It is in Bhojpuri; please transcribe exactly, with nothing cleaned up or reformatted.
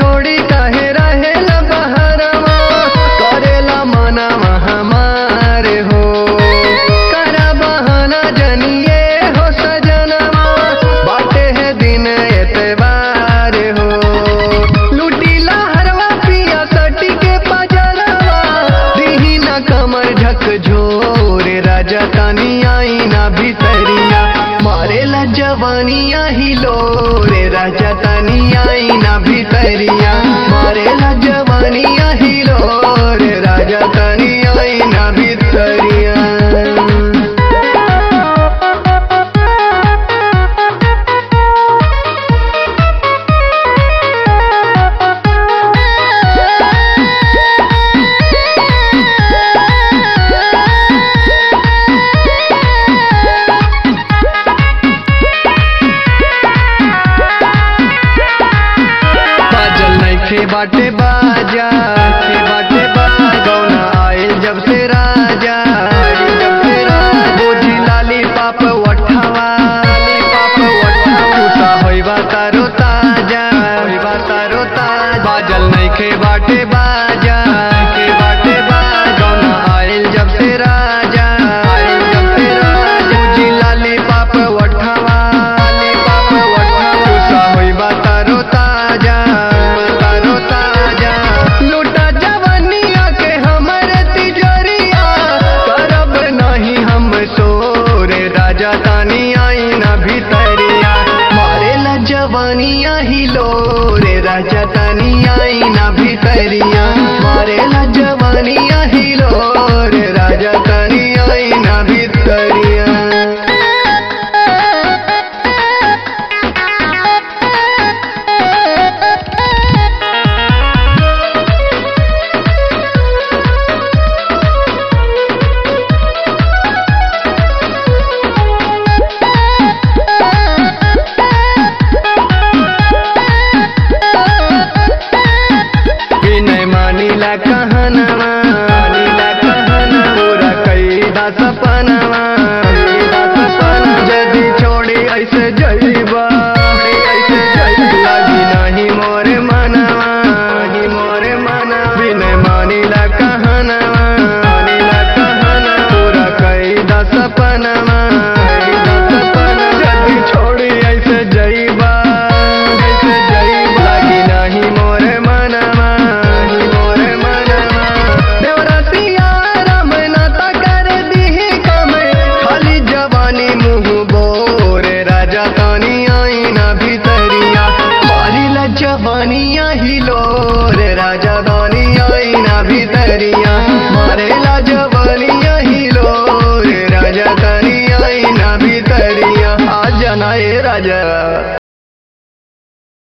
छोड़ी काहे रहेला बहरवा, करेला मनवा हमारे हो। करा बहाना जनिए हो सजनवा, बाटे है दिन एतवार हो। लुटीला हरवा पिया सटी के पजरवा, दीही ना कमर झकझोरे, राजा तानी आई ना भितरिया, मारेला जवानिया हिलो रे, राजा तानी आई ना भितरिया, मारेला जवानिया हिलो रे, राजा तानी आई ना भितरिया। के बाटे बाजा के बाटे बाजा, गौना आयल जब से राजा, जब से राजा बोझी लाली पाप वठावा, लाली पाप वठावा, खुशा होइबा तारो ताजा, होइबा तारो ताजा। बाजल नहीं के बाटे बाजा के बाटे बाजा, गौना आयल जब से राजा, आयल जब से राजा बोझी लाली पाप वठावा, लाली पाप वठावा, खुशा होइबा तारो ताजा। लूटा जवानिया के हमरे तिजोरिया, करब नहीं हम सोरे, राजा तानी आई ना भितरिया, मारेला जवानिया हिलो रे, राजा तानी आई ना भितरिया, मारेला जवानिया हिलो रे, राजा